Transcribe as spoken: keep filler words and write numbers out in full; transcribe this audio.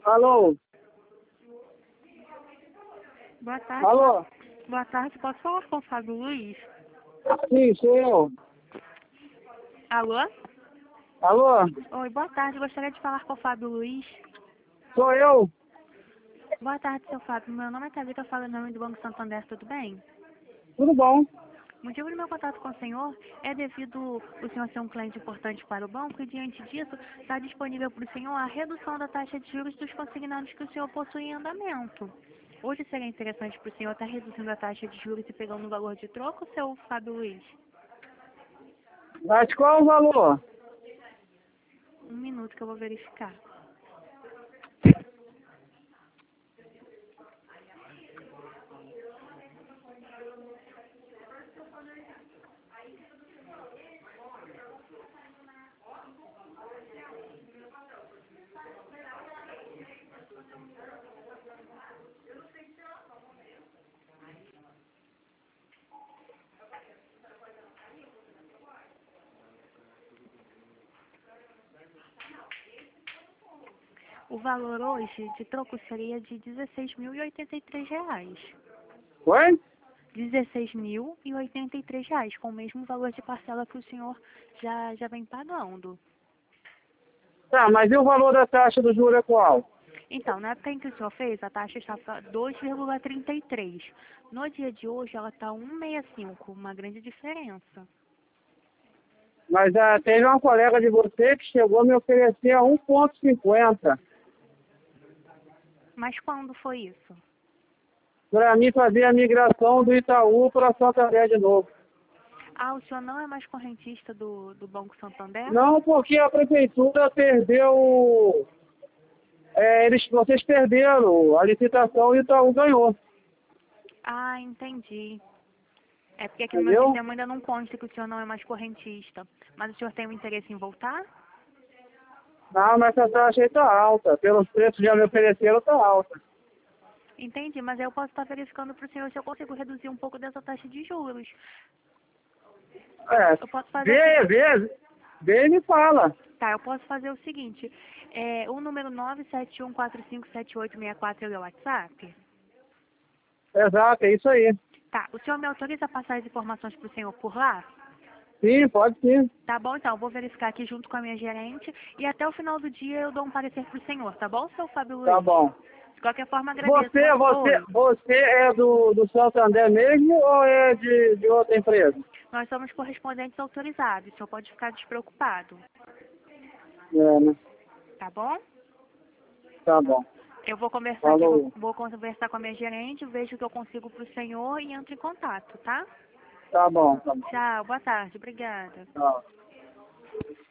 Alô? Boa tarde. Alô? Boa tarde, posso falar com o Fábio Luiz? Sim, sou eu. Alô? Alô? Oi, boa tarde, gostaria de falar com o Fábio Luiz. Sou eu. Boa tarde, seu Fábio. Meu nome é Thalita, eu falo em nome do Banco Santander, tudo bem? Tudo bom? O motivo do meu contato com o senhor é devido o senhor ser um cliente importante para o banco e, diante disso, está disponível para o senhor a redução da taxa de juros dos consignados que o senhor possui em andamento. Hoje seria interessante para o senhor estar reduzindo a taxa de juros e pegando o valor de troco, seu Fábio Luiz? Mas qual o valor? Um minuto que eu vou verificar. O valor hoje de troco seria de dezesseis mil e oitenta e três reais. Oi? dezesseis mil e oitenta e três reais, com o mesmo valor de parcela que o senhor já, já vem pagando. Tá, mas e o valor da taxa do juro é qual? Então, na época em que o senhor fez, a taxa estava dois vírgula trinta e três. No dia de hoje, ela está um vírgula sessenta e cinco, uma grande diferença. Mas ah, teve uma colega de você que chegou a me oferecer a um ponto cinquenta Mas quando foi isso? para mim fazer a migração do Itaú para Santander de novo. Ah, o senhor não é mais correntista do, do Banco Santander? Não, porque a prefeitura perdeu... É, eles, vocês perderam a licitação e o Itaú ganhou. Ah, entendi. É porque aqui no meu Entendeu? sistema ainda não consta que o senhor não é mais correntista. Mas o senhor tem um interesse em voltar? Não, mas essa taxa aí tá alta. Pelos preços que já me ofereceram, tá alta. Entendi, mas aí eu posso estar verificando para o senhor se eu consigo reduzir um pouco dessa taxa de juros. Eu, É, eu posso fazer o vê, seguinte. vê, vê e me fala. Tá, eu posso fazer o seguinte. É, o número nove sete um quatro cinco sete oito seis quatro é o meu WhatsApp? Exato, é isso aí. Tá, o senhor me autoriza a passar as informações para o senhor por lá? Sim, pode sim. Tá bom, então, eu vou verificar aqui junto com a minha gerente e até o final do dia eu dou um parecer para o senhor, tá bom, seu Fábio Tá Luiz? bom. De qualquer forma, agradeço. Você, você, Oi, você é do, do Santander mesmo ou é de, de outra empresa? nós somos correspondentes autorizados, o senhor pode ficar despreocupado, É, né? tá bom? Tá bom. Eu vou conversar aqui, com, Falou. vou conversar com a minha gerente, vejo o que eu consigo para o senhor e entro em contato, tá? Tá bom, tá bom. Tchau, boa tarde, obrigada. Tchau.